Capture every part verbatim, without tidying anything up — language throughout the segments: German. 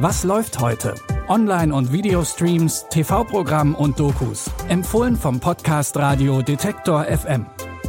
Was läuft heute? Online- und Videostreams, T V-Programm und Dokus. Empfohlen vom Podcast Radio Detektor F M.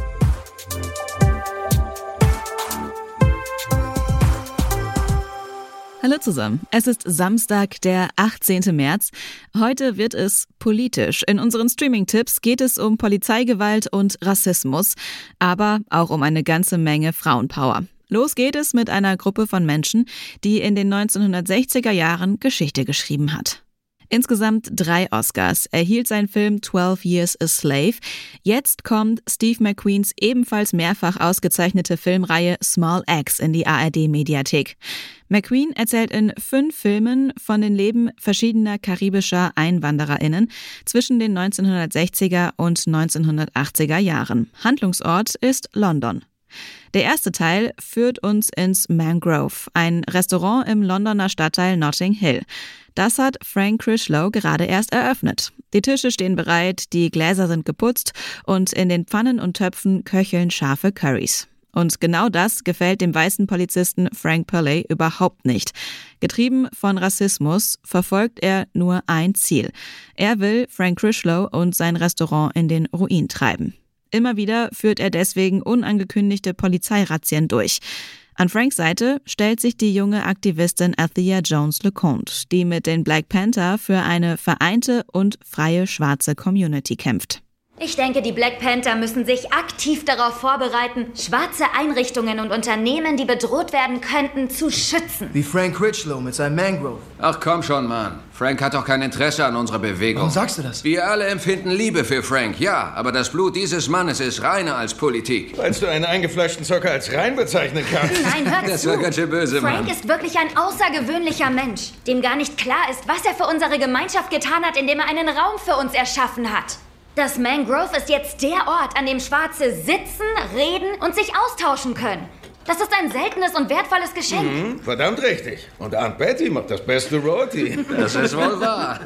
Hallo zusammen, es ist Samstag, der achtzehnten März. Heute wird es politisch. In unseren Streaming-Tipps geht es um Polizeigewalt und Rassismus, aber auch um eine ganze Menge Frauenpower. Los geht es mit einer Gruppe von Menschen, die in den neunzehnhundertsechziger Jahren Geschichte geschrieben hat. Insgesamt drei Oscars erhielt sein Film twelve Years a Slave. Jetzt kommt Steve McQueens ebenfalls mehrfach ausgezeichnete Filmreihe Small Axe in die A R D-Mediathek. McQueen erzählt in fünf Filmen von den Leben verschiedener karibischer EinwandererInnen zwischen den neunzehnhundertsechziger und neunzehnhundertachtziger Jahren. Handlungsort ist London. Der erste Teil führt uns ins Mangrove, ein Restaurant im Londoner Stadtteil Notting Hill. Das hat Frank Crislow gerade erst eröffnet. Die Tische stehen bereit, die Gläser sind geputzt und in den Pfannen und Töpfen köcheln scharfe Currys. Und genau das gefällt dem weißen Polizisten Frank Purley überhaupt nicht. Getrieben von Rassismus verfolgt er nur ein Ziel. Er will Frank Crislow und sein Restaurant in den Ruin treiben. Immer wieder führt er deswegen unangekündigte Polizeirazzien durch. An Franks Seite stellt sich die junge Aktivistin Althea Jones-LeConte, die mit den Black Panther für eine vereinte und freie schwarze Community kämpft. Ich denke, die Black Panther müssen sich aktiv darauf vorbereiten, schwarze Einrichtungen und Unternehmen, die bedroht werden könnten, zu schützen. Wie Frank Crislow mit seinem Mangrove. Ach komm schon, Mann. Frank hat doch kein Interesse an unserer Bewegung. Warum sagst du das? Wir alle empfinden Liebe für Frank, ja. Aber das Blut dieses Mannes ist reiner als Politik. Meinst du einen eingefleischten Zocker als rein bezeichnen kannst? Nein, hör zu. Das war ganz schön böse, Frank Mann. ist wirklich ein außergewöhnlicher Mensch, dem gar nicht klar ist, was er für unsere Gemeinschaft getan hat, indem er einen Raum für uns erschaffen hat. Das Mangrove ist jetzt der Ort, an dem Schwarze sitzen, reden und sich austauschen können. Das ist ein seltenes und wertvolles Geschenk. Mhm, verdammt richtig. Und Aunt Betty macht das beste Roti. Das ist wohl wahr.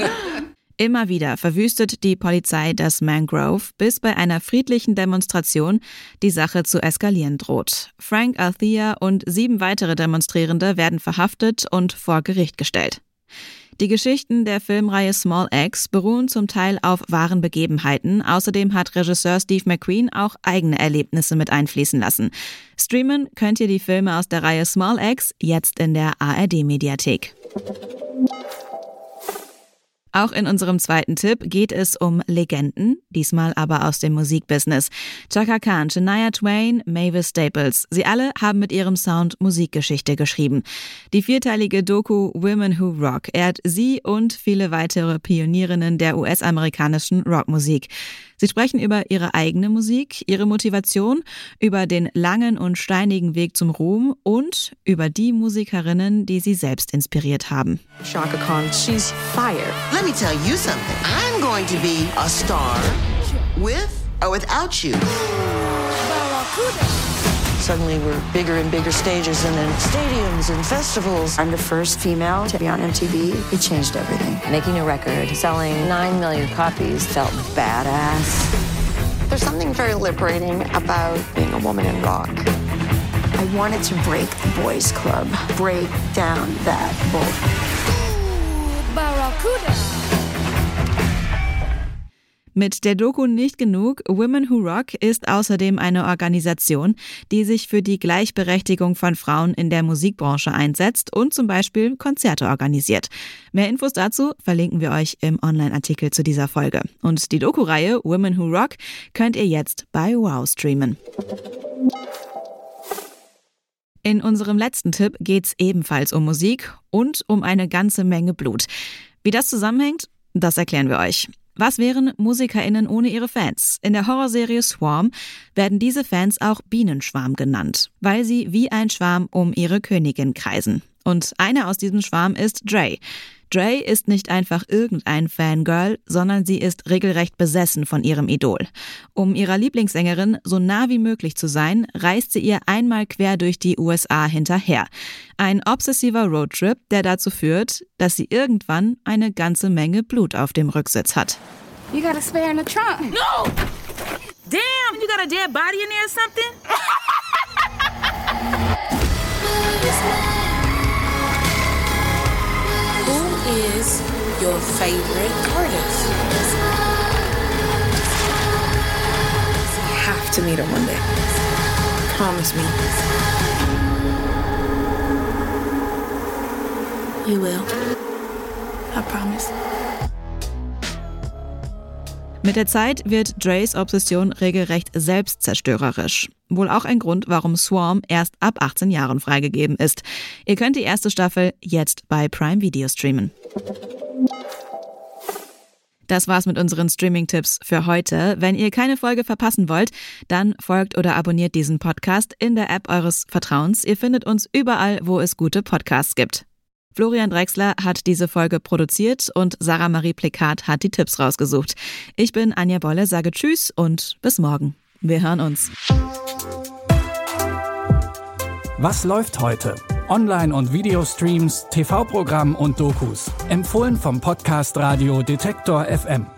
Immer wieder verwüstet die Polizei das Mangrove, bis bei einer friedlichen Demonstration die Sache zu eskalieren droht. Frank, Althea und sieben weitere Demonstrierende werden verhaftet und vor Gericht gestellt. Die Geschichten der Filmreihe Small Axe beruhen zum Teil auf wahren Begebenheiten. Außerdem hat Regisseur Steve McQueen auch eigene Erlebnisse mit einfließen lassen. Streamen könnt ihr die Filme aus der Reihe Small Axe jetzt in der A R D-Mediathek. Auch in unserem zweiten Tipp geht es um Legenden, diesmal aber aus dem Musikbusiness. Chaka Khan, Shania Twain, Mavis Staples, sie alle haben mit ihrem Sound Musikgeschichte geschrieben. Die vierteilige Doku Women Who Rock ehrt sie und viele weitere Pionierinnen der U S-amerikanischen Rockmusik. Sie sprechen über ihre eigene Musik, ihre Motivation, über den langen und steinigen Weg zum Ruhm und über die Musikerinnen, die sie selbst inspiriert haben. Chaka Khan, she's fire. Let me tell you something. I'm going to be a star with or without you. Suddenly we're bigger and bigger stages and then stadiums and festivals. I'm the first female to be on M T V. It changed everything. Making a record, selling nine million copies felt badass. There's something very liberating about being a woman in rock. I wanted to break the boys club, break down that bull. Ooh, Barracuda. Mit der Doku nicht genug. Women Who Rock ist außerdem eine Organisation, die sich für die Gleichberechtigung von Frauen in der Musikbranche einsetzt und zum Beispiel Konzerte organisiert. Mehr Infos dazu verlinken wir euch im Online-Artikel zu dieser Folge. Und die Doku-Reihe Women Who Rock könnt ihr jetzt bei Wow streamen. In unserem letzten Tipp geht's ebenfalls um Musik und um eine ganze Menge Blut. Wie das zusammenhängt, das erklären wir euch. Was wären MusikerInnen ohne ihre Fans? In der Horrorserie Swarm werden diese Fans auch Bienenschwarm genannt, weil sie wie ein Schwarm um ihre Königin kreisen. Und einer aus diesem Schwarm ist Dre. Dre ist nicht einfach irgendein Fangirl, sondern sie ist regelrecht besessen von ihrem Idol. Um ihrer Lieblingssängerin so nah wie möglich zu sein, reist sie ihr einmal quer durch die U S A hinterher. Ein obsessiver Roadtrip, der dazu führt, dass sie irgendwann eine ganze Menge Blut auf dem Rücksitz hat. You got a spare in the trunk. No! Damn, you got a dead body in there or something? your favorite artist. You have to meet her one day. Promise me. You will. I promise. Mit der Zeit wird Dre's Obsession regelrecht selbstzerstörerisch. Wohl auch ein Grund, warum Swarm erst ab achtzehn Jahren freigegeben ist. Ihr könnt die erste Staffel jetzt bei Prime Video streamen. Das war's mit unseren Streaming-Tipps für heute. Wenn ihr keine Folge verpassen wollt, dann folgt oder abonniert diesen Podcast in der App eures Vertrauens. Ihr findet uns überall, wo es gute Podcasts gibt. Florian Drexler hat diese Folge produziert und Sarah Marie Plikat hat die Tipps rausgesucht. Ich bin Anja Bolle, sage Tschüss und bis morgen. Wir hören uns. Was läuft heute? Online- und Videostreams, T V-Programm und Dokus. Empfohlen vom Podcast Radio Detektor F M.